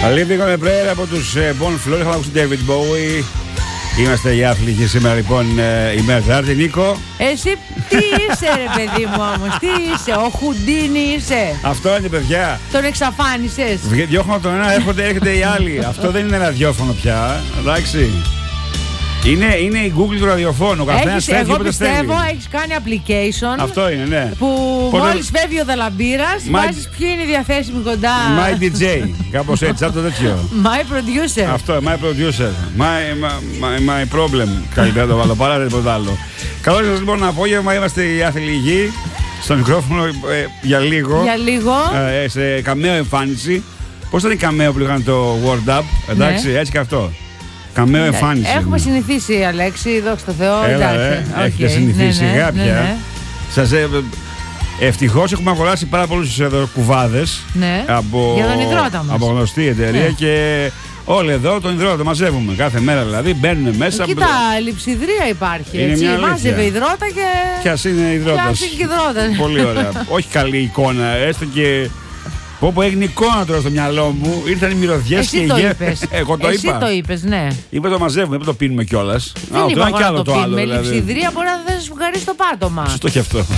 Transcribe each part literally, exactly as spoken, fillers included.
Living on a Prayer από τους Bon Flor. Είχαμε ακούσει David Bowie. Είμαστε οι άθλητοι σήμερα λοιπόν η μέρα Τετάρτη. Νίκο, εσύ τι είσαι ρε παιδί μου όμως? Τι είσαι? Ο Χουντίνι είσαι? Αυτό είναι παιδιά. Τον εξαφάνισες? Διώχνω τον ένα, έρχονται, έρχεται οι άλλοι. Αυτό δεν είναι ραδιόφωνο πια. Εντάξει. Είναι, είναι η Google του ραδιοφώνου. Έχεις, εγώ πιστεύω έχεις κάνει application. Αυτό είναι, ναι. Που Πότε... μόλις φεύγει ο Δελαμπύρας My... βάζεις ποιοι είναι διαθέσιμοι κοντά. My ντι τζέι, κάπως έτσι, αυτό τέτοιο. My producer. Αυτό, my producer. My, my, my problem. Καλύτερα το βάλω, παρά τίποτα άλλο. Καλώς σας λοιπόν απόγευμα, είμαστε οι άθλοι στο μικρόφωνο ε, για λίγο. Για λίγο. Ε, σε καμαίο εμφάνιση. Πώς ήταν η καμαίο που λέγανε το World Up, εντάξει, ναι. Έτσι και αυτό. Καμαίο εμφάνιση. Έχουμε συνηθίσει, Αλέξη, δόξα τω Θεώ. Έλα, ε, okay. Έχετε συνηθίσει, ναι, ναι, κάποια. Ναι, ναι. Σας, ε, ευτυχώς έχουμε αγοράσει πάρα πολλούς εδώ κουβάδες. Ναι. Από, για τον υδρότα μας. Από γνωστή εταιρεία, ναι. Και όλοι εδώ τον υδρότα το μαζεύουμε. Κάθε μέρα δηλαδή μπαίνουν μέσα. Κοίτα, από... λειψιδρία υπάρχει. Είναι έτσι. Μια μάζευε υδρότα και. Ποιας είναι υδρότας. Ποιας είναι υδρότας. Πολύ ωραία. Όχι καλή εικόνα, έστω και. Όπου έγινε εικόνα τώρα στο μυαλό μου, ήρθαν οι μυρωδιές και οι γεύσεις. Εγώ το Εσύ είπα. Εσύ το είπες, ναι. Είπα το μαζεύουμε, είπα το πίνουμε κιόλας. Δεν Α, είπα το να το, το πίνουμε. Δηλαδή. Λειψιδρία μπορεί να δεν σου βγαρίσει το πάτωμα. Σωστό και αυτό.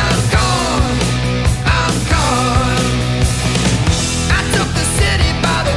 By the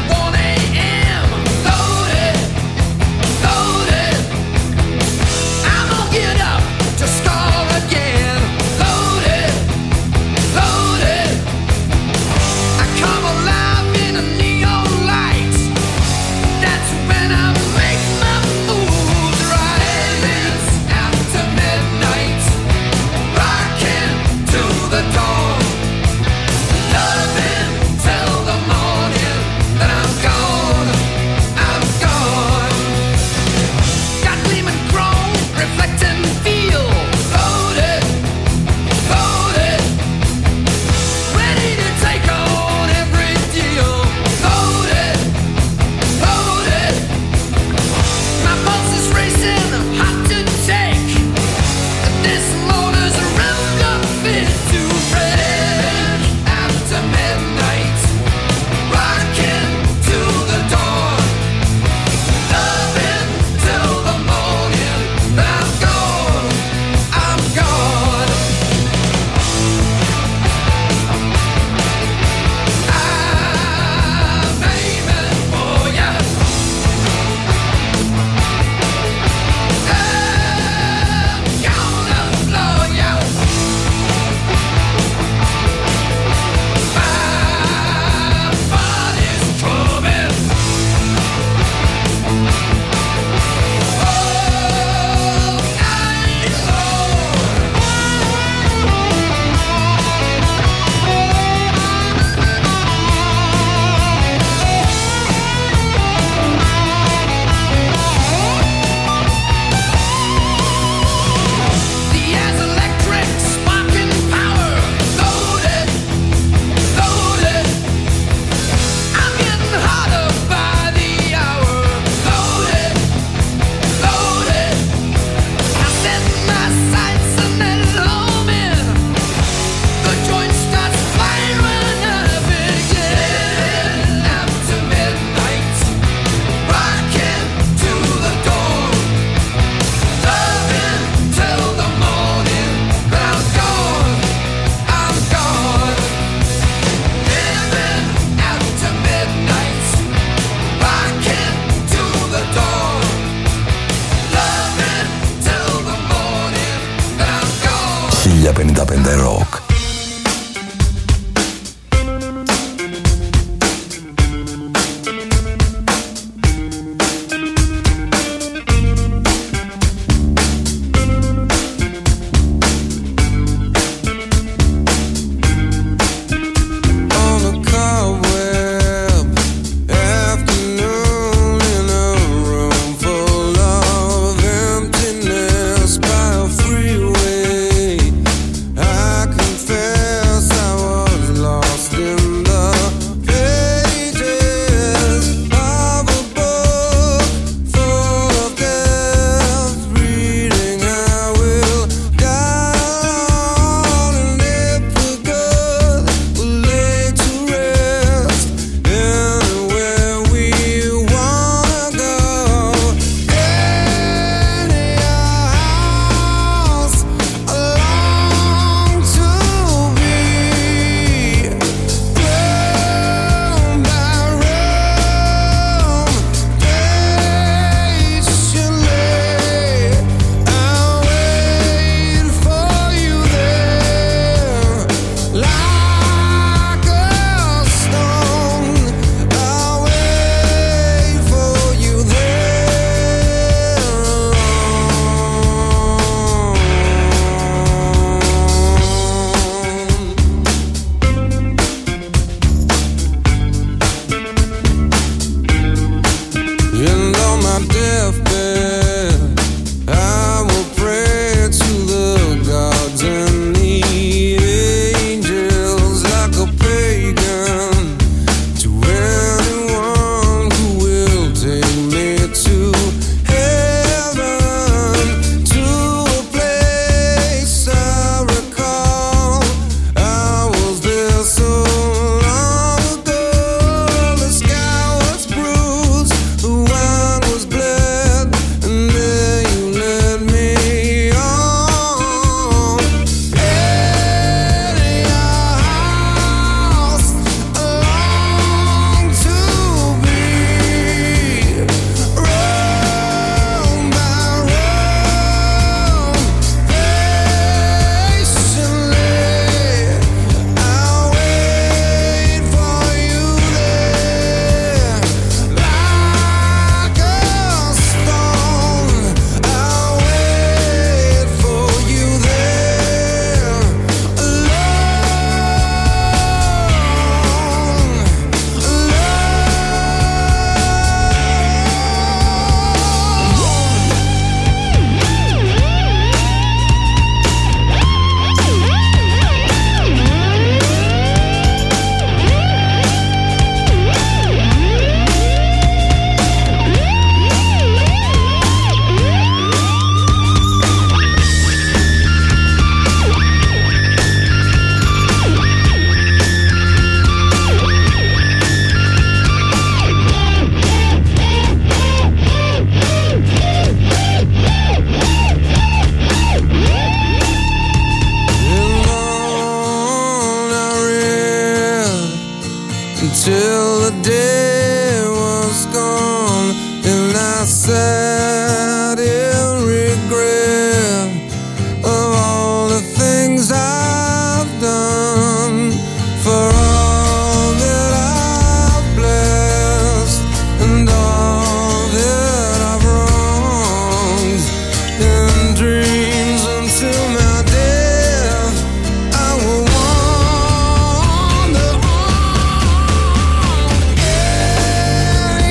the day was gone, and I sat in regret of all the things I've done, for all that I've blessed and all that I've wronged. In dreams until my death, I will wander on. Yeah,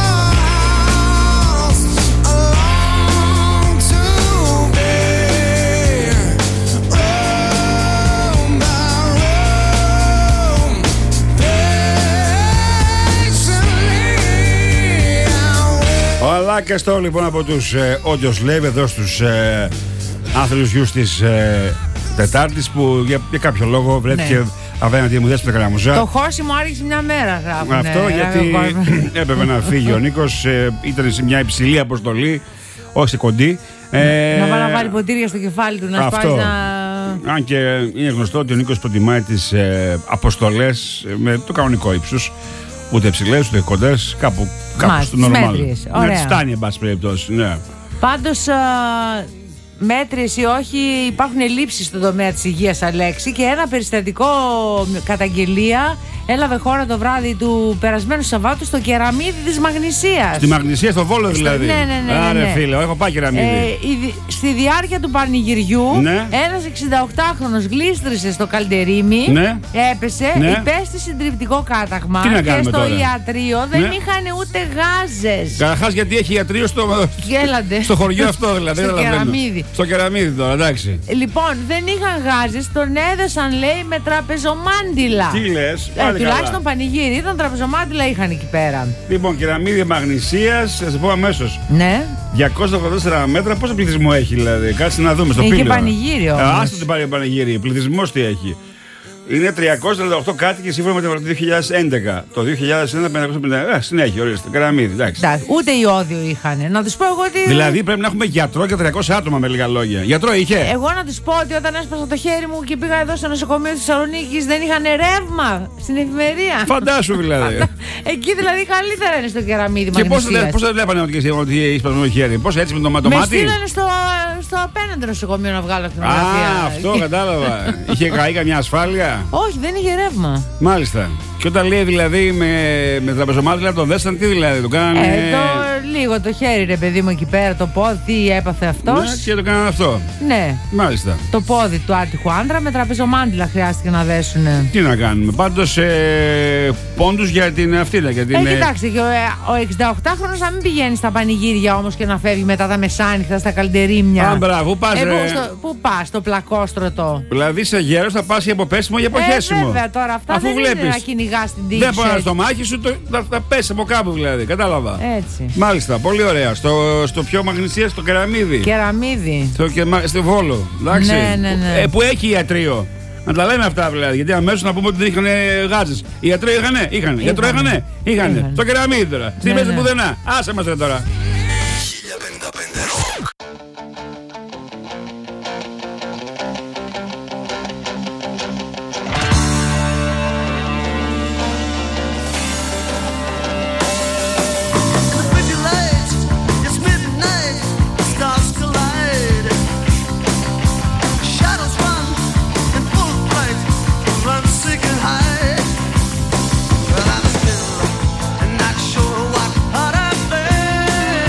yours along to be roam by roam, patiently I wait. Ο Αλάκας το λοιπόν από τους ε, Audio Slave εδώ στους ε, άθλιους γιους της ε, Τετάρτης, που για, για κάποιο λόγο βρέθηκε Ναι. απέναντι μου δέσποινα Καραμουζά. Το χώσι μου άρχισε μια μέρα, γράφουνε. Αυτό γιατί έπρεπε να φύγει ο Νίκος, ε, ήταν σε μια υψηλή αποστολή, όχι σε κοντή. Ε, Να πάει να βάλει ποτήρια στο κεφάλι του, να αυτό. σπάσει να... Αν και είναι γνωστό ότι ο Νίκος προτιμάει τις ε, αποστολές ε, με το κανονικό ύψος. Ούτε ψηλές ούτε κοντές, κάπου, κάπου Μάλιστα, στο normal. μέτριες, Ναι, ωραία. της φτάνει εν πάση περιπτώσει. Ναι. Πάντως, α, μέτρες ή όχι, υπάρχουν ελλείψεις στον τομέα της υγείας, Αλέξη, και ένα περιστατικό καταγγελία έλαβε χώρα το βράδυ του περασμένου Σαββάτου στο κεραμίδι της Μαγνησίας. Στη Μαγνησία, στο Βόλο δηλαδή. Ναι, ναι, ναι, ναι, Άρε ναι. φίλε, έχω πάει κεραμίδι. Ε, η- στη διάρκεια του πανηγυριού, Ναι. ένας εξηνταοκτάχρονος γλίστρισε στο καλντερίμι, Ναι. έπεσε, Ναι. υπέστη συντριπτικό κάταγμα Τι να και κάνουμε στο τώρα? ιατρείο δεν Ναι. είχαν ούτε γάζες. Καταρχάς γιατί έχει ιατρείο στο, Γέλαντε. στο χωριό αυτό δηλαδή. Στο δεν καταλαβαίνω. κεραμίδι. Στο κεραμίδι τώρα, εντάξει. Λοιπόν, δεν είχαν γάζες, τον έδεσαν, λέει, με τραπεζομάντιλα. Τι λες, Ε, πάλι τουλάχιστον καλά. πανηγύρι ήταν, τραπεζομάντιλα είχαν εκεί πέρα. Λοιπόν, κεραμίδι Μαγνησίας, θα σε πω αμέσως. Ναι. διακόσια ογδόντα τέσσερα μέτρα, πόσο πληθυσμό έχει δηλαδή? Κάτσε να δούμε στο Είναι και πύλιο. πανηγύρι όμως. Ε, Άστο την πάρει πανηγύρι. Πληθυσμός τι έχει? Είναι τριακόσιοι τριάντα οκτώ κάτοικοι σύμφωνα με το δύο χιλιάδες έντεκα. Το δύο χιλιάδες έντεκα πεντακόσια πενήντα. Ε, συνέχεια, ορίστε. Κεραμίδι, εντάξει. Εντάξει, ούτε ιόδιο είχαν. Να του πω εγώ ότι. Δηλαδή πρέπει να έχουμε γιατρό και τριακόσια άτομα με λίγα λόγια. Γιατρό είχε. Εγώ να του πω ότι όταν έσπασα το χέρι μου και πήγα εδώ στο νοσοκομείο της Θεσσαλονίκης δεν είχαν ρεύμα στην εφημερία. Φαντάσου δηλαδή. Εκεί δηλαδή καλύτερα είναι στο κεραμίδι Και πώς Μαγνησίας. δεν βλέπανε ότι εσύ- ότι έχει σπασμένο χέρι? Πώς έτσι με το, το Με μάτι? στείλανε στο, στο απέναντι νοσοκομείο να βγάλω ακτινογραφία. Α, αυτό κατάλαβα. Είχε καεί καμιά ασφάλεια? Όχι, δεν είχε ρεύμα. Μάλιστα. Και όταν λέει δηλαδή με, με τραπεζομάτιλα τον δέσαν, τι δηλαδή, τον κάνανε. Ε, το, λίγο το χέρι, ρε παιδί μου, εκεί πέρα, το πόδι, τι έπαθε αυτός. Ναι, και το κάνανε αυτό. Ναι, Μάλιστα. το πόδι του άτυχου άντρα με τραπεζομάντιλα χρειάστηκε να δέσουνε. Τι να κάνουμε. Πάντως ε, πόντους για την αυτή. Για την, Ε, κοιτάξτε, και ο, ε, ο εξηνταοκτάχρονος να μην πηγαίνει στα πανηγύρια όμως και να φεύγει μετά τα μεσάνυχτα στα καλντερίμια. Α, μπράβο, πού πας, ε, ρε? πού, στο, πού πας, στο πλακόστρωτο. Δηλαδή σε γέρος θα πας για αποπέσιμο για αποχέσιμο. Ε, βέβαια, τώρα αυτά Αφού δεν βλέπεις. είναι να κυνηγάς την τύχη. Δεν σου μπορεί να έτσι. στο μάχη σου, το, θα, θα πέσει από κάπου δηλαδή. Κατάλαβα. Έτσι. Μάλιστα, πολύ ωραία. Στο, στο πιο Μαγνησία, στο Κεραμίδι. Κεραμίδι. Στο, και, στο Βόλο. Εντάξει. Ναι, ναι, ναι. Ε, που έχει ιατρείο. Να τα λέμε αυτά δηλαδή. Γιατί αμέσως να πούμε ότι δεν είχαν γάζες. Ιατρείο είχανε, είχαν. Γιατρό είχανε, είχαν. Είχαν. Το Κεραμίδι τώρα. Στην Ναι, μέση ναι. πουθενά. Άσε μας ρε τώρα. χίλια πενήντα πέντε Rock. Well, I'm still not sure what, what I think.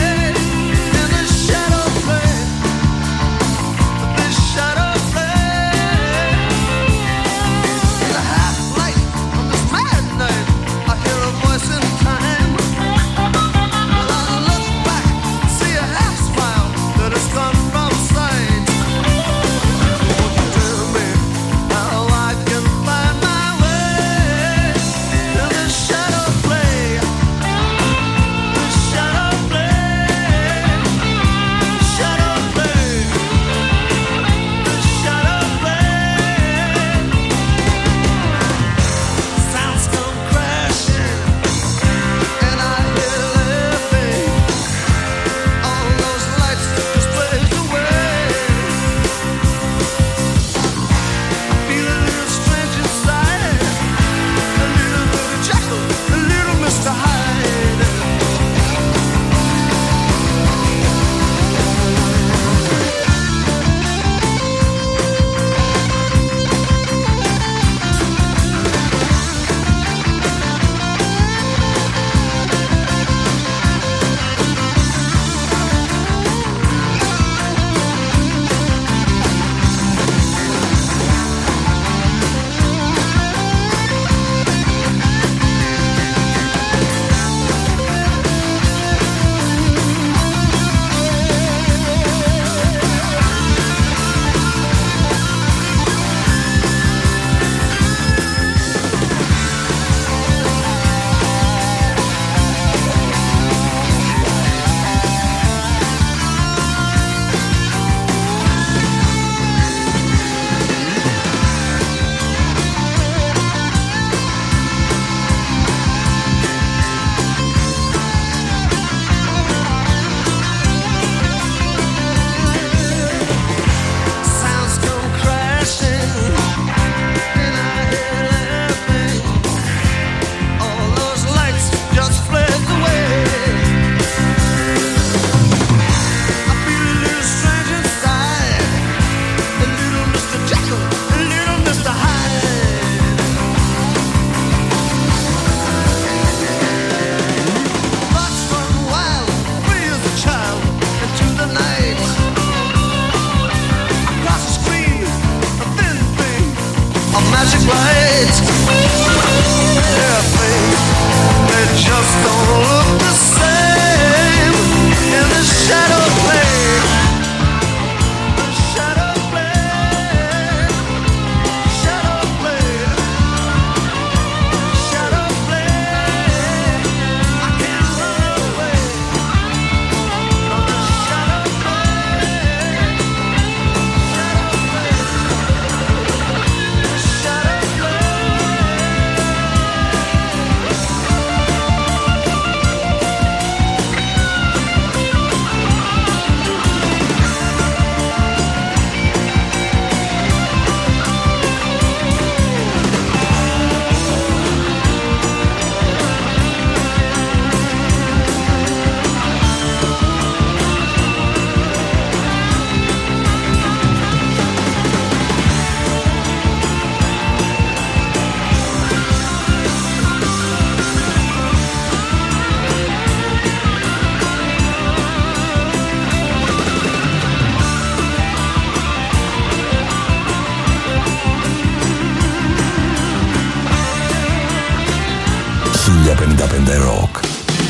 χίλια πενήντα πέντε Rock.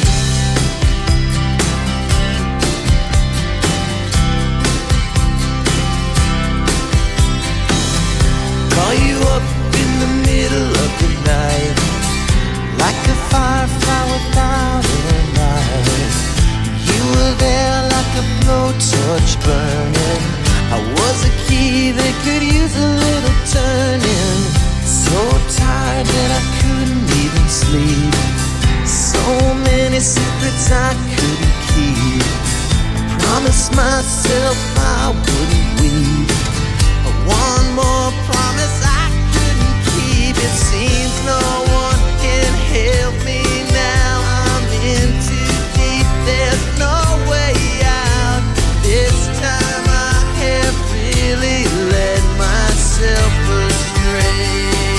Call you up in the middle of the night, like a firefly without a light. You were there like a blowtorch burning. I was a key that could use a little turning. So tired that I couldn't even sleep. So many secrets I couldn't keep. I promised myself I wouldn't weep. One more promise I couldn't keep. It seems no one can help me now. I'm in too deep. There's no way out. This time I have really led myself astray.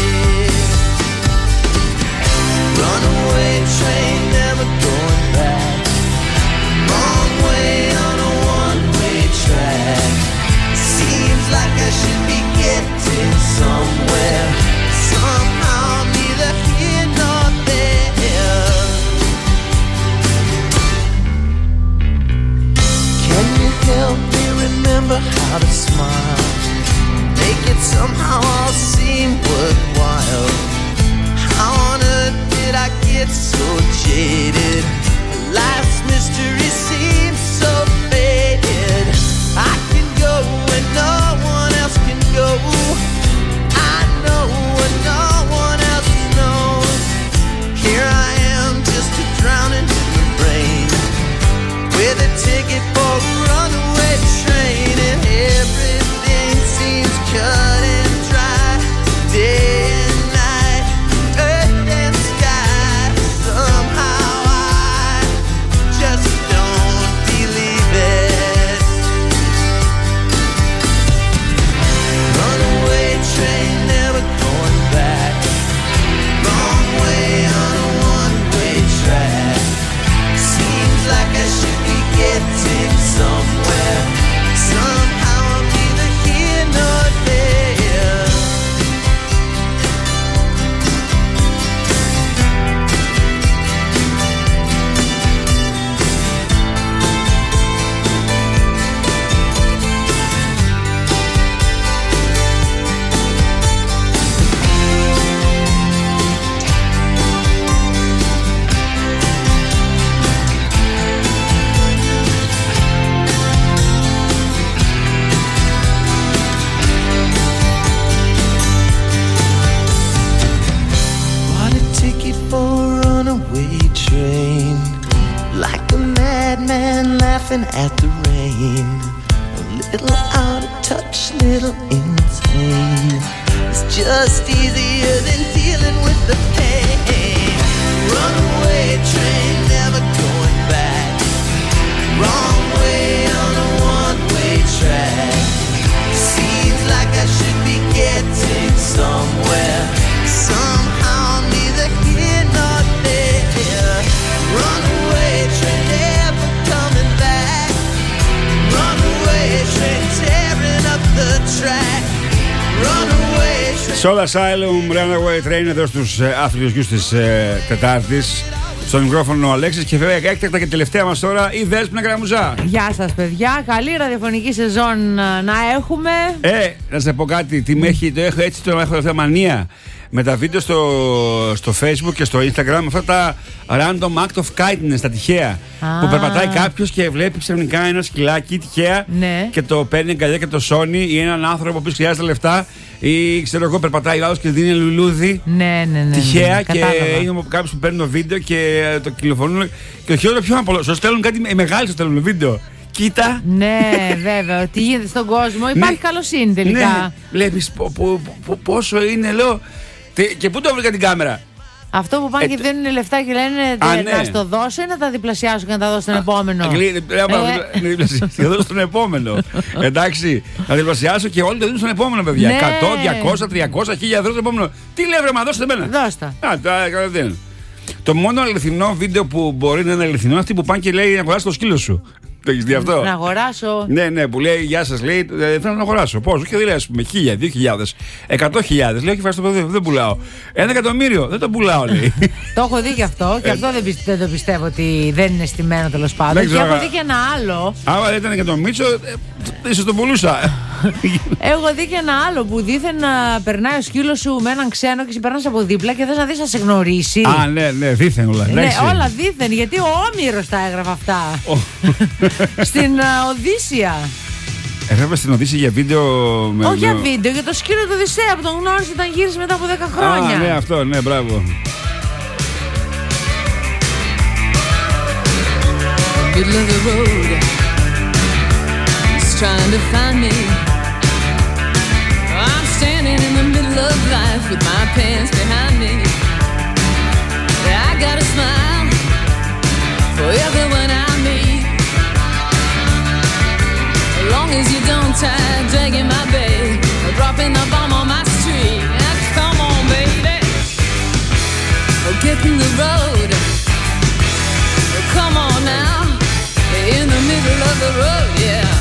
Runaway train, never going back. Wrong way on a one-way track. Seems like I should be getting somewhere. Somehow I'm neither here nor there. Can you help me remember how to smile? Make it somehow all seem worthwhile. How on earth did I get so jaded? Life's mystery seems so faded. I can go when no one else can go. I know when no one else knows. Here I am, just a drowning in the rain, with a ticket for a runaway train, and everything seems cut and dry. Day and night, earth and sky. Somehow I just don't believe it. Runaway train, never going back. Wrong way on a one-way track. Seems like I should be getting somewhere. Somehow I'm neither here nor there. Bought a ticket for a runaway train, like a madman laughing at the rain. A little out of touch, little insane. It's just easier than dealing with the pain. Runaway train, never going back. Wrong way on a one-way track. Seems like I should be getting somewhere. Somehow I'm neither here nor there. Runaway train, never coming back. Runaway train, tearing up the track. Runaway train. Soul Asylum, Runaway Train εδώ στους ε, άθλιους γιους της ε, Τετάρτης. Στο μικρόφωνο ο Αλέξης και βέβαια έκτακτα και τελευταία μας τώρα η Δέσποινα Καραμουζά. Γεια σας παιδιά, καλή ραδιοφωνική σεζόν ε, να έχουμε. Ε, να σας πω κάτι, τι με έχει, το έχω έτσι, το έχω αυτή μανία με τα βίντεο στο, στο Facebook και στο Instagram, αυτά τα random act of kindness, τα τυχαία. Α. Που περπατάει κάποιος και βλέπει ξαφνικά ένα σκυλάκι τυχαία Ναι. και το παίρνει αγκαλιά και το σώνει, ή έναν άνθρωπο που χρειάζεται λεφτά, ή ξέρω εγώ, περπατάει άλλος και δίνει λουλούδι. Ναι, ναι, ναι, ναι. Τυχαία ναι, και κατάλαβα. είναι κάποιος που παίρνει το βίντεο και το κυκλοφορούν. Και το χειρότερο πιο απολό, σου στέλνουν κάτι, οι μεγάλοι σου στέλνουν βίντεο. Κοίτα. Ναι, βέβαια, τι γίνεται στον κόσμο. Υπάρχει Ναι. καλοσύνη τελικά. Ναι, βλέπεις πο- πο- πο- πόσο είναι, λέω. Τε- Και πού το βρήκα την κάμερα. Αυτό που πάνε Ε, και το- δίνουν λεφτά και λένε Α, «Τε- ναι. να στο δώσω ή να τα διπλασιάσω και να τα δώσω στον επόμενο. Γλύ- λέω, Ε. να διπλασιάσω και δώσω στον επόμενο. Εντάξει, να διπλασιάσω και όλοι το δίνουν στον επόμενο, παιδιά. Ναι. εκατό, διακόσια, τριακόσια, χίλια ευρώ στον επόμενο. Τι λέει, βρε, μα δώστε εμένα. Δώστα. Α, τα κατευθείαν. Το μόνο αληθινό βίντεο που μπορεί να είναι αληθινό είναι αυτή που πάνε και λέει να αγοράσει το σκύλο σου. Το έχεις δει αυτό? Να αγοράσω. Ναι, ναι, που λέει γεια σας, λέει, ε, θέλω να αγοράσω. Πόσο? Και δεν λέει, α πούμε, χίλια, δύο χιλιάδες, εκατό χιλιάδες. Λέει, όχι, βάζει το παιδί, δεν πουλάω. Ένα εκατομμύριο, δεν το πουλάω, λέει. Το έχω δει και αυτό, και αυτό δεν, πιστε, δεν το πιστεύω ότι δεν είναι στημένο τέλος πάντων. Δεν Και ξέρω, έχω δει και ένα άλλο. Άμα δεν ήταν για τον Μίτσο, ε, ίσως τον πουλούσα. Έχω δει και ένα άλλο που δήθεν να περνάει ο σκύλος σου με έναν ξένο και σε περνάς από δίπλα και θες να δεις να σε γνωρίσει. Α, ναι, ναι, δίθεν όλα. Ναι, εντάξει. όλα δήθεν, γιατί ο Όμηρος τα έγραφε αυτά. Στην uh, Οδύσσια. Έγραφε στην Οδύσσια για βίντεο. Με, Όχι για με... βίντεο, για το σκύλο του Οδυσσέα που τον γνώρισε όταν γύρισε μετά από δέκα χρόνια. Α, ναι, αυτό, ναι, μπράβο. Middle of the road, he's trying to find me. I'm standing in the middle of life with my pants behind me. I got a smile for everyone I meet, as long as you don't tie a drag in my bed or dropping the bomb on my street. Now, come on, baby, oh, get in the road. Oh, come on now. In the middle of the road, yeah.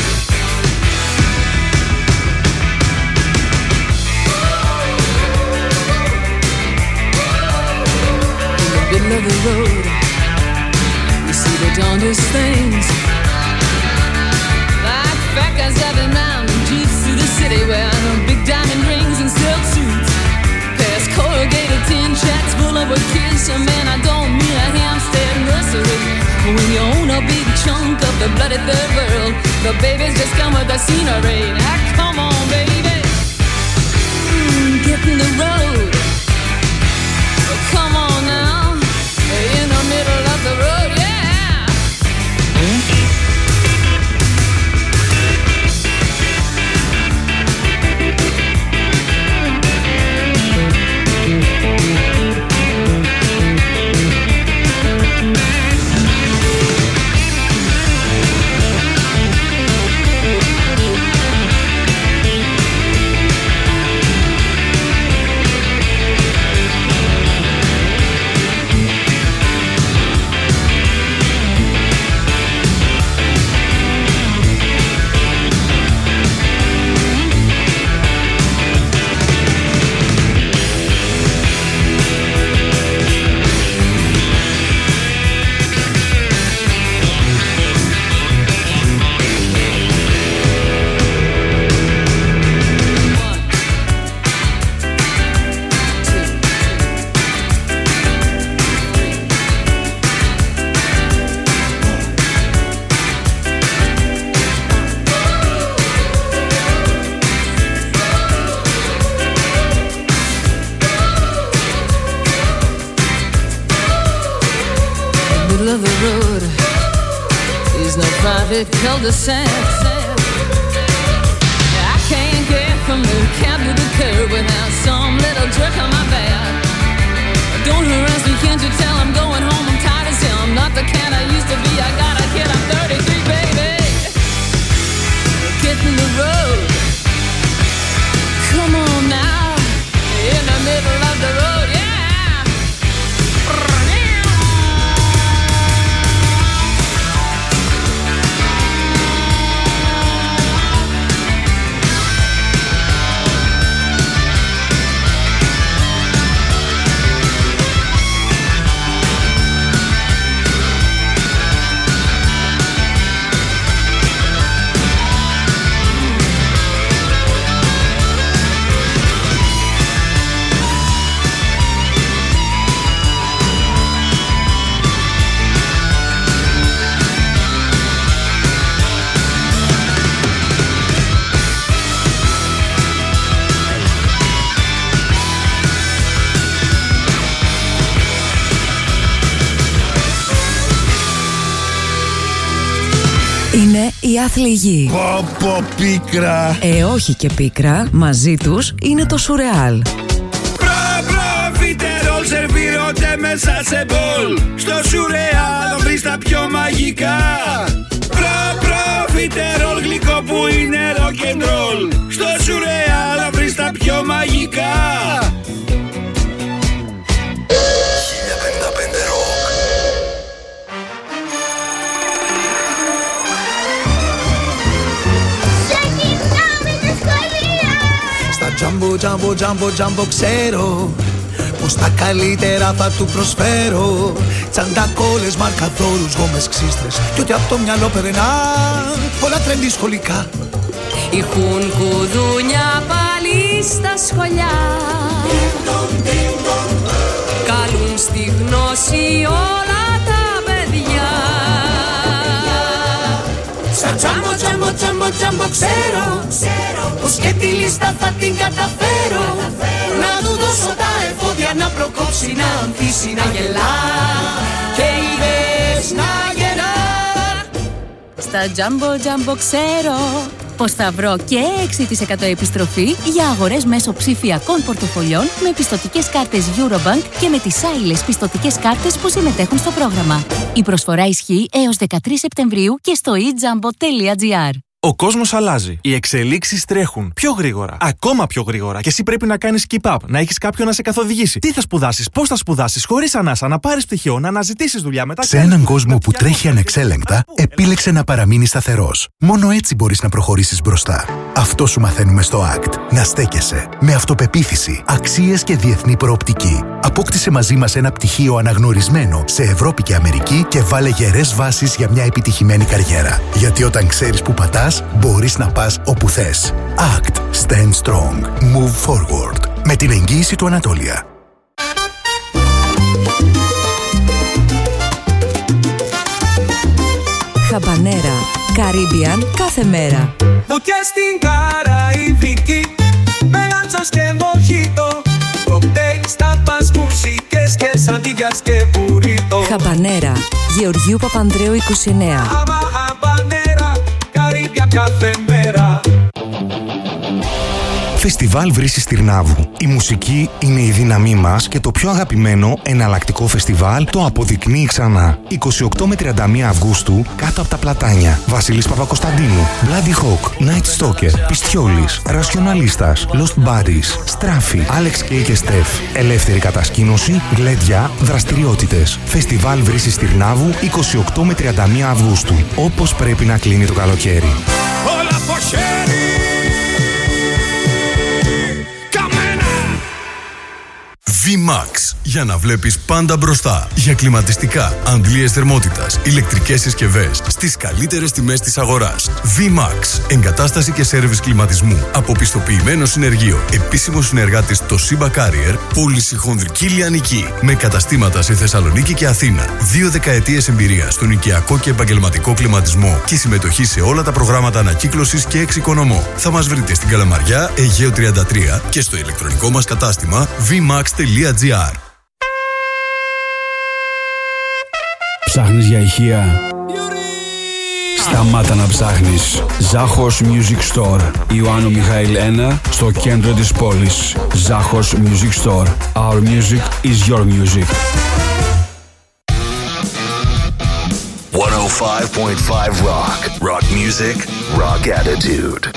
In the middle of the road, you see the darndest things, like fat guys driving round in jeeps through the city wearing big diamond rings and silk suits, past corrugated tin shacks full of kids. So man, I don't mean a Hampstead nursery. When you own a big chunk of the bloody third world, the babies just come with the scenery. Now come on, baby, mm, get in the road. Oh, come on now, in the middle of the road, yeah. Cul-de-sac. I can't get from the cab to the curb without some little jerk on my back. Don't harass me, can't you tell I'm going home? I'm tired as hell. I'm not the cat I used to be. I got a kid, I'm thirty-three, baby. Get in the road. Come on now, in the middle of the road, yeah. Είναι η άθλη γη. Πω πω πίκρα. Ε, όχι και πίκρα. Μαζί τους είναι το σουρεάλ. Προ προ φιτερόλ σερβίρονται μέσα σε μπολ. Στο σουρεάλ θα βρεις τα πιο μαγικά. Προ προ φιτερόλ γλυκό που είναι rock and roll. Στο σουρεάλ θα βρεις τα πιο μαγικά. χίλια πενήντα πέντε Rock. τζάμπο, τζάμπο, τζάμπο ξέρω πως τα καλύτερα θα του προσφέρω. Τσαντακόλες, μαρκαδόρους, γόμες, ξύστρες κι ό,τι απ' το μυαλό περνά, όλα τρέντι σχολικά. Ηχούν κουδούνια πάλι στα σχολιά, καλούν στη γνώση όλα τα παιδιά. Σαν τζάμπο, τζάμπο, τζάμπο, τζάμπο ξέρω πως και τη λίστα θα την καταφέρω. Να του δώσω τα εφόδια να προκόψει, να ανθίσει, να γελά και ιδέες να γεννά. Στα τζάμπο τζάμπο ξέρω πως θα βρω και έξι τοις εκατό επιστροφή για αγορές μέσω ψηφιακών πορτοφολιών με πιστωτικές κάρτες Eurobank και με τις άλλες πιστωτικές κάρτες που συμμετέχουν στο πρόγραμμα. Η προσφορά ισχύει έως δεκατρείς Σεπτεμβρίου και στο e jambo τελεία gr. Ο κόσμος αλλάζει. Οι εξελίξεις τρέχουν πιο γρήγορα. Ακόμα πιο γρήγορα. Και εσύ πρέπει να κάνεις keep up, να έχεις κάποιον να σε καθοδηγήσει. Τι θα σπουδάσεις, πώς θα σπουδάσεις, χωρίς ανάσα, να πάρεις πτυχίο, να αναζητήσεις δουλειά μετά. Σε έναν κόσμο που τρέχει ανεξέλεγκτα, επίλεξε να παραμείνει σταθερός. Μόνο έτσι μπορείς να προχωρήσεις μπροστά. Αυτό σου μαθαίνουμε στο έι κτι. Να στέκεσαι. Με αυτοπεποίθηση, αξίες και διεθνή προοπτική. Απόκτησε μαζί μας ένα πτυχίο αναγνωρισμένο σε Ευρώπη και Αμερική και βάλε γερές βάσεις για μια επιτυχημένη καριέρα. Γιατί όταν ξέρεις που πατάς, μπορείς να πας όπου θες. έι κτι. Stand strong. Move forward. Με την εγγύηση του Ανατόλια. Χαμπανέρα. Caribbean κάθε μέρα. Φωτιά στην Καραϊβική, με άντσας και μοχίτο, κοκτέιλ στα πας, μουσικές και σαντίγιας και μπουρίτο. Χαμπανέρα. Γεωργίου Παπανδρέου είκοσι εννέα. Άμα χαμπανέρα, Καρύμπια κάθε μέρα. Φεστιβάλ Βρύσης Τυρνάβου. Η μουσική είναι η δύναμή μας και το πιο αγαπημένο εναλλακτικό φεστιβάλ το αποδεικνύει ξανά. είκοσι οκτώ με τριάντα μία Αυγούστου κάτω από τα Πλατάνια. Βασίλης Παπακοσταντίνου, Bloody Hawk, Night Stalker, Πιστιόλης, Ρασιοναλίστας, Lost Bodies, Στράφη, Άλεξ Κέι και Στεφ. Ελεύθερη κατασκήνωση, γλέντια, δραστηριότητες. Φεστιβάλ Βρύσης Τυρνάβου είκοσι οκτώ με τριάντα μία Αυγούστου. Όπως πρέπει να κλείνει το καλοκαίρι. Όλα από χέρι. V-Max. Για να βλέπεις πάντα μπροστά. Για κλιματιστικά, αντλίες θερμότητας, ηλεκτρικές συσκευές στις καλύτερες τιμές της αγοράς. V-Max. Εγκατάσταση και σέρβις κλιματισμού. Αποπιστοποιημένο συνεργείο. Επίσημο συνεργάτης το Simba Carrier. Πώληση χονδρική λιανική. Με καταστήματα σε Θεσσαλονίκη και Αθήνα. Δύο δεκαετίες εμπειρία στον οικιακό και επαγγελματικό κλιματισμό. Και συμμετοχή σε όλα τα προγράμματα ανακύκλωσης και εξοικονομώ. Θα μας βρείτε στην Καλαμαριά, Αιγαίο τριάντα τρία και στο ηλεκτρονικό μας κατάστημα βι μαξ τελεία τζι άρ. Ψάχνεις για ηχεία? Σταμάτα να ψάχνεις. Ζάχος Music Store. Ιωάννου Μιχαήλ ένα, στο κέντρο της πόλης. Ζάχος Music Store. Our music is your music. εκατόν πέντε κόμμα πέντε Rock. Rock music, rock attitude.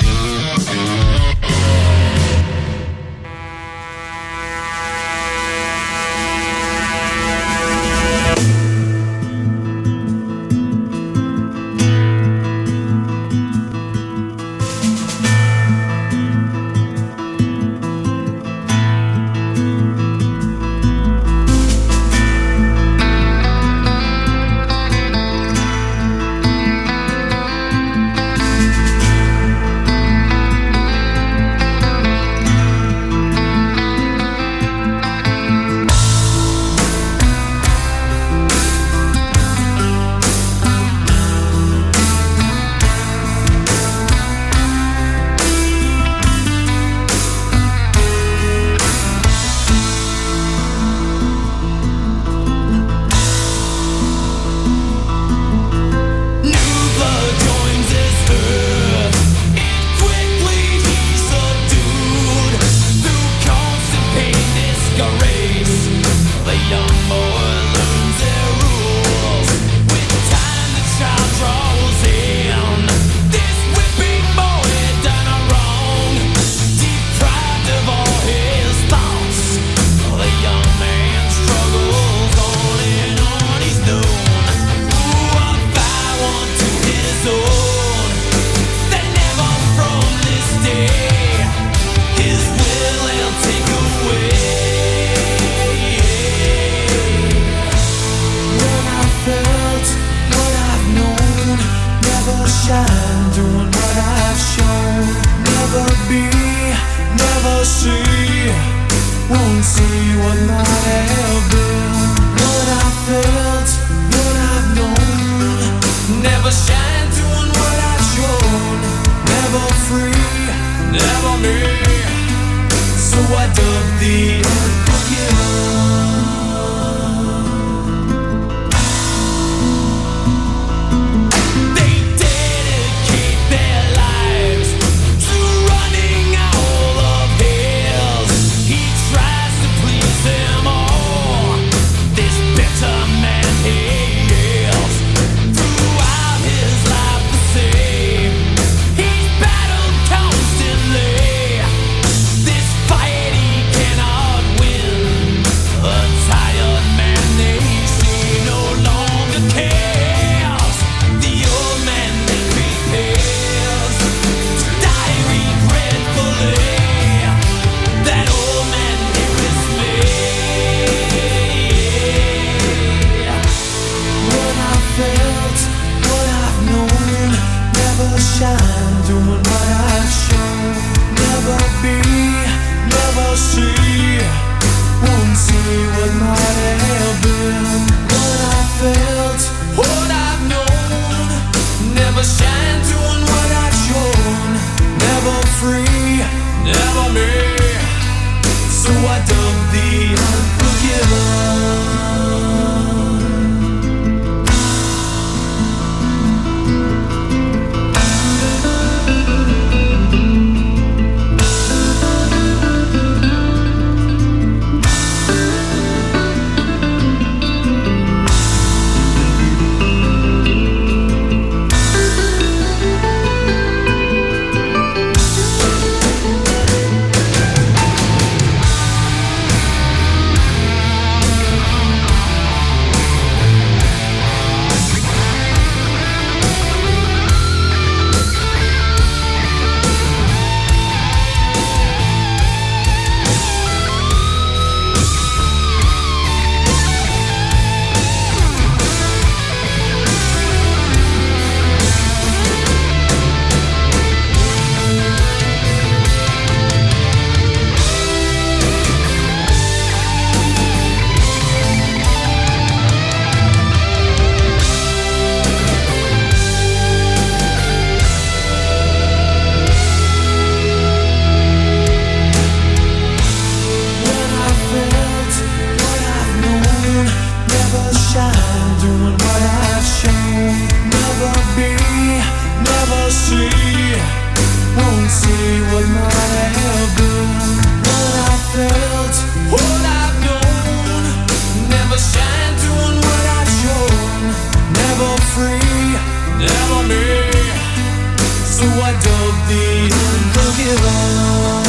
give up.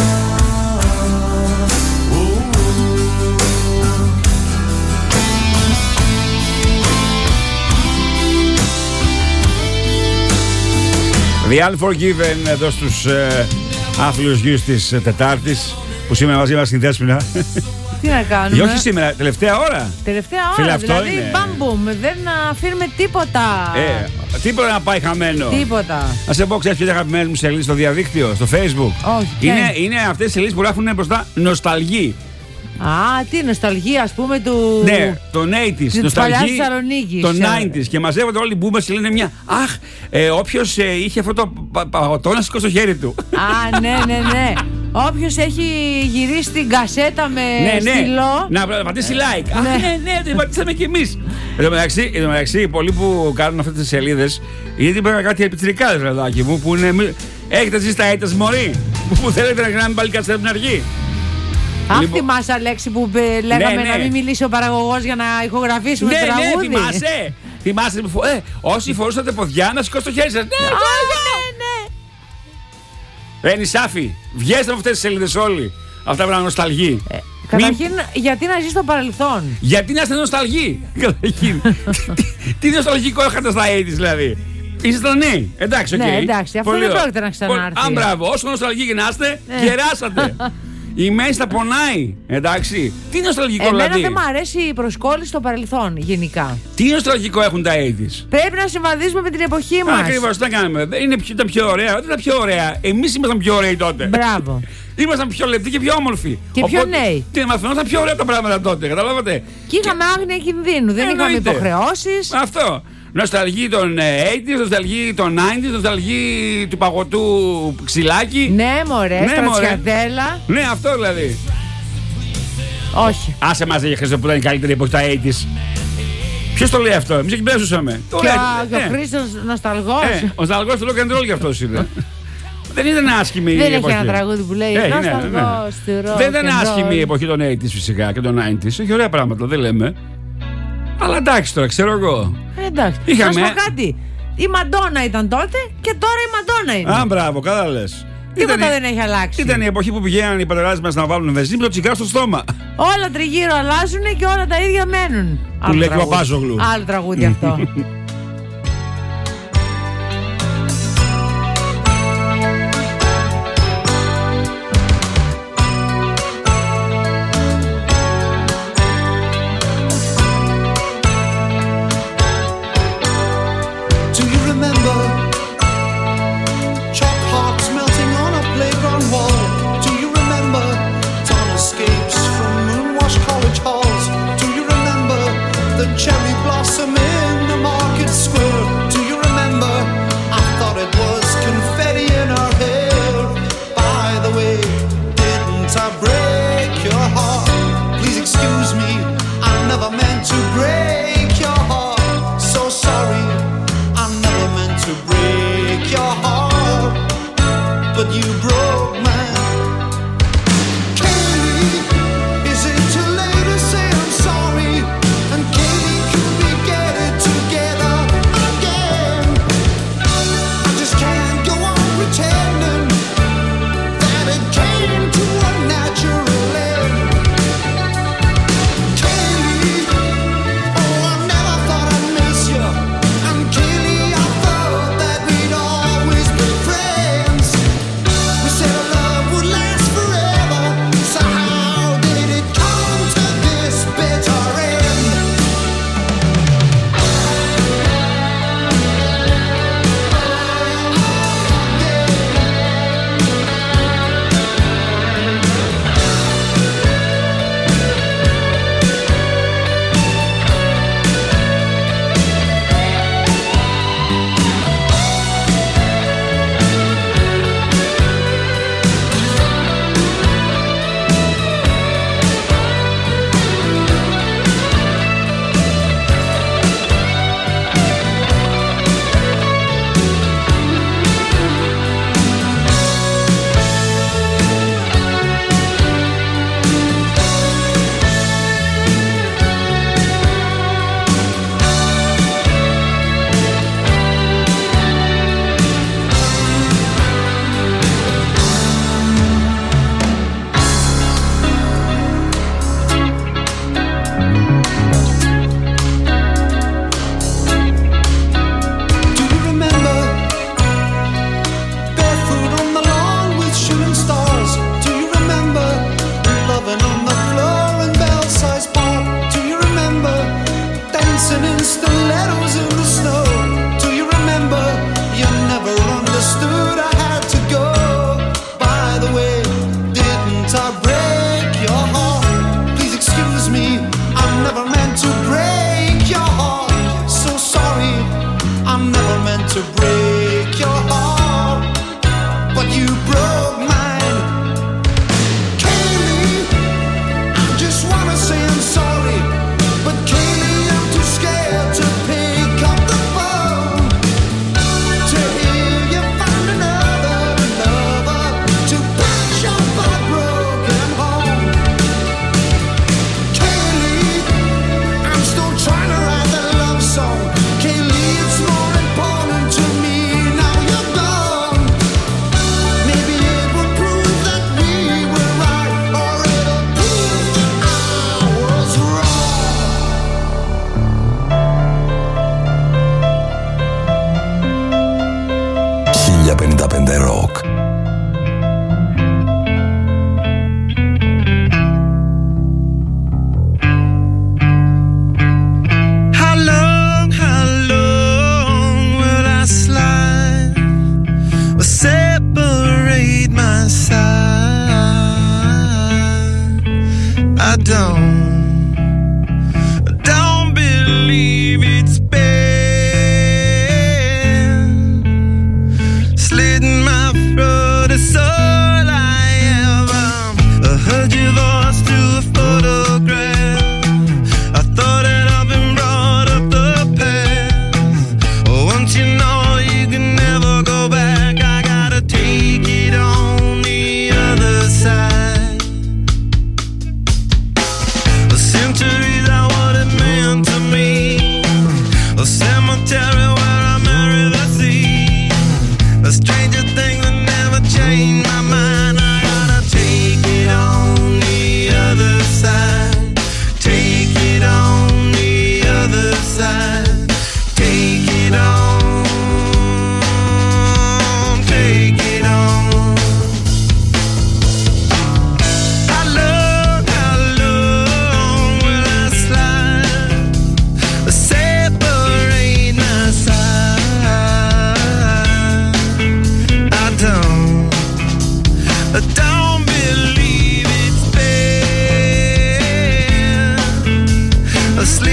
The Unforgiven εδώ στους ε, άθλιους γιους της ε, Τετάρτης που σήμερα μαζί μας στην Δέσποινα. Τι να κάνουμε. Ή όχι σήμερα, τελευταία ώρα. Τελευταία ώρα, Φίλε, αυτό δηλαδή είναι. μπαμπουμ, δεν αφήνουμε τίποτα. Ε, τίποτα να πάει χαμένο. Τίποτα. Να σε πω, ξέρεις ποια είναι αγαπημένη μου σελίδα στο διαδίκτυο, στο Facebook. Όχι. Είναι, είναι αυτές οι σελίδες που γράφουν μπροστά νοσταλγή. Α, τι νοσταλγία, ας πούμε, του. Ναι, τον ογδόντα, της παλιάς Θεσσαλονίκης. τον ενενήντα και μαζεύονται όλοι οι boomers και λένε μια. Αχ, ε, όποιος ε, είχε αυτό το πα- παγωτό να σηκώσει το χέρι του. Α, ναι, ναι, ναι. Όποιος έχει γυρίσει την κασέτα με Ναι, ναι. στυλό. Να πατήσει like. Αχ, Ναι. ναι, ναι, το πατήσαμε κι εμείς. Εν τω μεταξύ, εν τω μεταξύ, πολλοί που κάνουν αυτές τις σελίδες είναι τίποτα κάτι επιτσιρικάδες, βραδάκι μου, που είναι. μη- Έχετε εσείς τα έτες μωρή που θέλετε να κάνουμε πάλι κασέτα από την αρχή. Αχ, Λοιπόν- θυμάσαι, Αλέξη, που ε, λέγαμε Ναι, ναι. να μην μιλήσει ο παραγωγός για να ηχογραφήσουμε Ναι, το ναι, τραγούδι. θυμάσαι. Θυμάσαι που φο- ε, όσοι φορούσατε ποδιά να σηκώσετε το χέρι σας. Ναι, Α, εγώ, εγώ. ναι, ναι. Ρε νησάφι, βγαίνετε από αυτές τις σελίδες όλοι. Αυτά που είναι νοσταλγή. Καταρχήν, γιατί να ζει στο παρελθόν. Γιατί να είστε νοσταλγοί. Καταρχήν. τι, τι νοσταλγικό είχατε στα ογδόντα δηλαδή. Ήσασταν νέοι. Εντάξει, οκ. Ναι, εντάξει, αυτό Πολύ δεν ωραία. πρόκειται να ξανάρθει. Αν μπράβο, όσο νοσταλγοί και να είστε, Ναι. γεράσατε. Η μέση θα πονάει. Εντάξει. Τι νοσταλγικό Εμένα δηλαδή. δεν μου αρέσει η προσκόλληση στο παρελθόν, γενικά. Τι νοσταλγικό έχουν τα ογδόντα. Πρέπει να συμβαδίζουμε με την εποχή μας. Ακριβώς, τι να κάνουμε. Δεν είναι πιο, ήταν πιο ωραία. Δεν ήταν πιο ωραία. Εμείς ήμασταν πιο ωραίοι τότε. Μπράβο. Ήμασταν πιο λεπτοί και πιο όμορφοι. Και πιο νέοι. Τι μα φαινόταν πιο ωραία τα πράγματα τότε. Καταλάβατε. Και είχαμε άγνοια κινδύνου, δεν είχαμε Εννοείται. υποχρεώσεις. Αυτό. Νοσταλγή των ογδόντα, νοσταλγή των ενενήντα, νοσταλγή του παγωτού ξυλάκι. Ναι, μωρέ, Ναι, μωρέ. στρατσιαδέλα. Ναι, αυτό δηλαδή. Όχι. Άσε μας δεν Χρήστο που ήταν η καλύτερη εποχή τα ογδόντα. Ποιος το λέει αυτό, εμείς εκεί πέρα ζούσαμε. Το Και λέει. ο- και ο Ναι. Χρήστος νοσταλγός. Ε, ο νοσταλγός του rock and roll για αυτός είναι. Δεν ήταν άσχημη η Δεν έχει εποχή. ένα τραγούδι που λέει Έχει, ναι, νοσταλγός του rock Δεν ήταν and άσχημη η roll. εποχή των ογδόντα φυσικά και των ενενήντα. Έχει ωραία πράγματα, δεν λέμε. Αλλά εντάξει τώρα, ξέρω εγώ. Ε, εντάξει. Είχαμε- Να σου πω κάτι. Η Μαντόνα ήταν τότε και τώρα η Μαντόνα είναι. Α, μπράβο, καλά λες. Τίποτα Ήταν η- δεν έχει αλλάξει. Ήταν η εποχή που πηγαίναν οι πατεράδες μας να βάλουν βενζίνη με το τσιγάρο στο στόμα. Όλα τριγύρω αλλάζουν και όλα τα ίδια μένουν. Άλλο λέει και ο τραγούδι. Παπάζογλου. Άλλο τραγούδι αυτό. Do you remember chalk hearts melting on a playground wall? Do you remember dawn escapes from moonwashed college halls? Do you remember the cherry blossom in the market?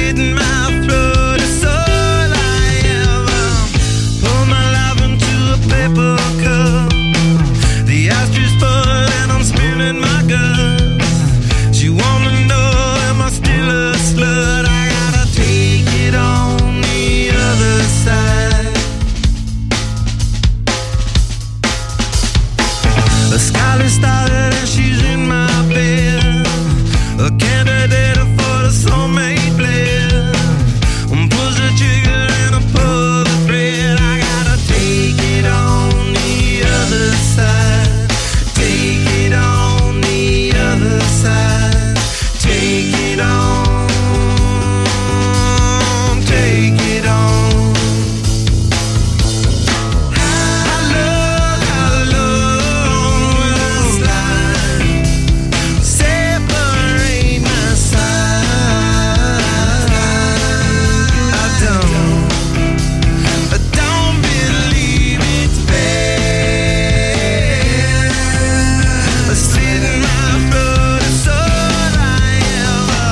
slitting my throat. It's all I ever pour my life into a paper cup. The ashtray full and I'm spilling my guts. She wanna know, am I still a slut? I gotta take it on the other side. The skyline started and she's in my bed. A candidate for the soulmate blend. Pulls the trigger and I pull the thread. I gotta take it on the other side. Take it on the other side. Take it on. Take it on. How long, how long will this line separate my side? I don't, I don't believe it's fair. A slit in my throat is all I ever.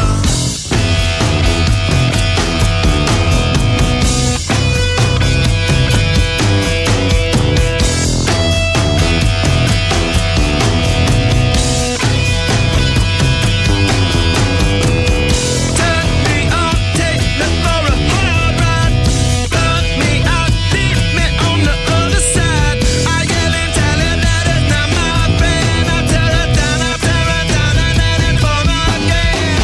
Turn me on, take me for a hard ride. Plug me out, leave me on the other side. I yell and tell her that it's not my friend. I tear her down, I tear her down, and then it's born again.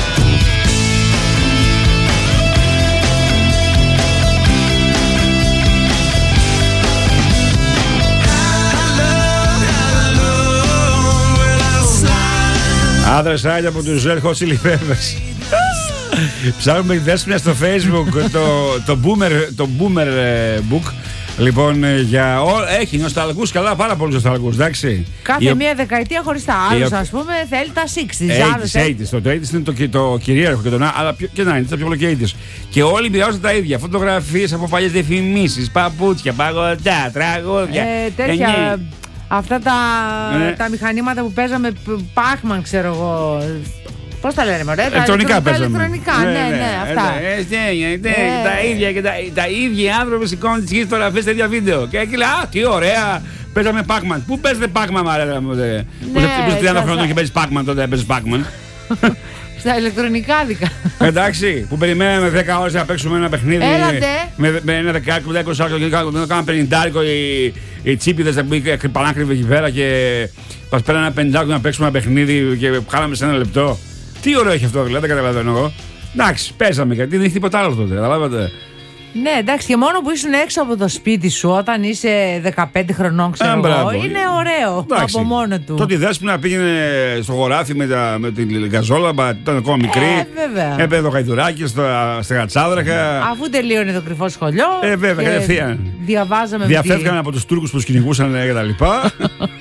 Άντρες άλλοι από τους Red Hot Chili Peppers. Ψάχνουμε δέσμια στο Facebook το, το, boomer, το Boomer ε, Book. Λοιπόν, ε, για ό, έχει νοσταλγούς, καλά, πάρα πολλούς νοσταλγούς, εντάξει. Κάθε Η- μία δεκαετία χωριστά. η- Άλλος, ας πούμε, θέλει τα εξήντα. ογδόντα, ογδόντα. Το ογδόντα είναι το, το κυρίαρχο και το να, αλλά πιο, και να είναι, τα πιο πολύ και ογδόντα. Και όλοι μοιράζονται τα ίδια. Φωτογραφίες από παλιές διαφημίσεις, παπούτσια, παγωτά, τραγούδια. Ε, τέτοια. Εννιά. Αυτά τα, Ναι. τα μηχανήματα που παίζαμε, Pac-Man, ξέρω εγώ. Πώς τα λένε, μωρέ, τα Ηλεκτρονικά ηλεκτρο- τα παίζαμε. ηλεκτρονικά, ναι, ναι, αυτά. Ε, ναι, ναι, ναι, Ε. Τα ίδια και τα, τα ίδια άνθρωποι σηκώνουν τις φωτογραφίες στα ίδια βίντεο. Και εκεί λέει, α, τι ωραία, παίζαμε Pac-Man. Πού παίζετε Pac-Man, μαρέ, μου δε. Που είσαι τριάντα στα- χρονών και παίζεις Pac-Man, τότε παίζεις Pac-Man. Στα ηλεκτρονικά δικά. Εντάξει, που περιμέναμε δέκα ώρες να παίξουμε ένα παιχνίδι. Έλατε. Με, με ένα δεκάρικο, με είκοσι άρικο και κάναμε πενηντάρικο οι, οι τσίπιδες που πανάκριβε εκεί πέρα και μας πέρανε ένα πενηντάρικο να παίξουμε ένα παιχνίδι και χάλαμε σε ένα λεπτό. Τι ωραίο έχει αυτό, δηλαδή, δεν καταλαβαίνω εγώ. Εντάξει, παίζαμε γιατί δεν έχει τίποτα άλλο τότε, καταλάβατε. Ναι, εντάξει, και μόνο που ήσουν έξω από το σπίτι σου όταν είσαι δεκαπέντε χρονών, ξέρω Α, εγώ, μπράβο. είναι ωραίο Εντάξει. από μόνο του. Τότε η Δέσποινα πήγαινε στο χωράφι με, τα, με την γκαζόλαμπα, ήταν ακόμα μικρή. Ε, βέβαια. Έπαιρνε το γαϊδουράκι στα, στα γατσάδρακα. Αφού τελείωνε το κρυφό σχολείο. Ε, βέβαια, και κατευθείαν. Διαβάζαμε. Διαφεύγαν από τους Τούρκους που τους κυνηγούσαν και τα λοιπά.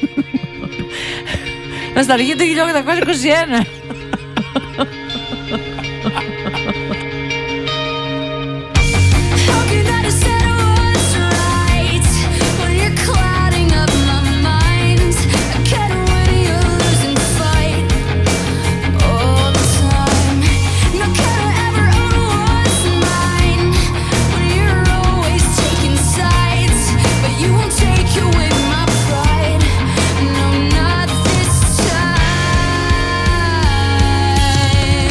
Νοσταλγία του χίλια οκτακόσια είκοσι ένα. Take away my pride. No, not this time.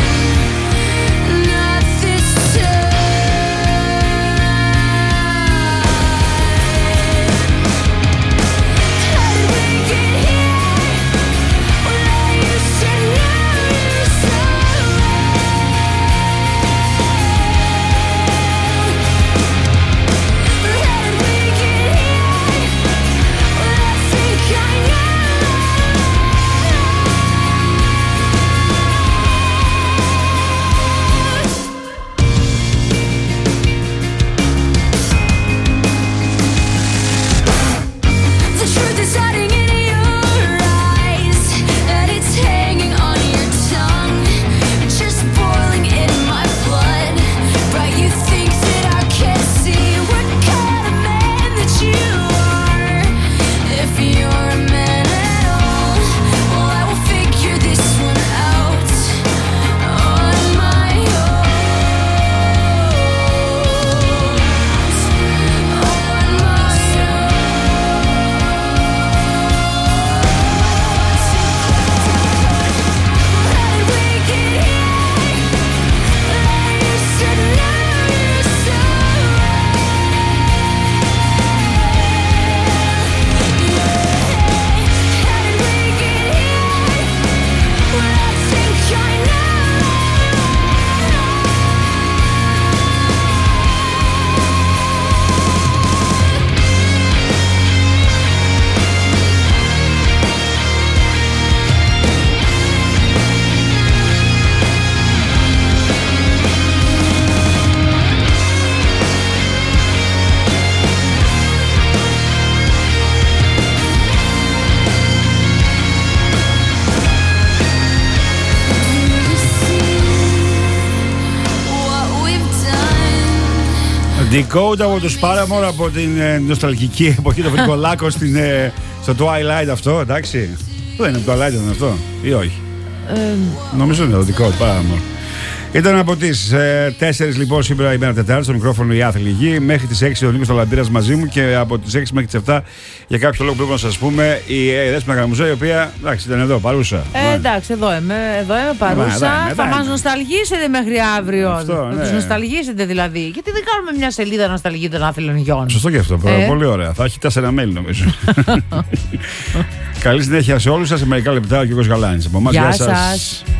Decode από τους Paramore, από την ε, νοσταλγική εποχή των βρικολάκων στην, ε, στο Twilight αυτό, εντάξει. Δεν είναι το Twilight ήταν αυτό ή όχι? Ε, Νομίζω είναι το Decode Paramore. Ήταν από τις ε, τέσσερις λοιπόν σήμερα ημέρα Τετάρτη στο μικρόφωνο η Άθλη Γη. Μέχρι τις έξι ο Νίκος Τολαντήρας μαζί μου και από τις έξι μέχρι τις επτά για κάποιο λόγο πρέπει να σας πούμε η ε, Δέσποινα Γραμμουζέ, η οποία εντάξει, ήταν εδώ παρούσα. Ε, εντάξει, εδώ είμαι, εδώ είμαι παρούσα. Ναι, ναι, θα μας νοσταλγήσετε μέχρι αύριο. Αυτό, θα ναι. τους νοσταλγήσετε δηλαδή. Γιατί δεν κάνουμε μια σελίδα νοσταλγή των Άθλιων Γιών? Σωστό και αυτό. Ε. Πολύ ωραία. Θα έχει τέσσερα mail νομίζω. Καλή συνέχεια σε όλους σας. Σε μερικά λεπτά ο Γιώργος Γαλάνης. Από εμάς, γεια γεια σας. σας.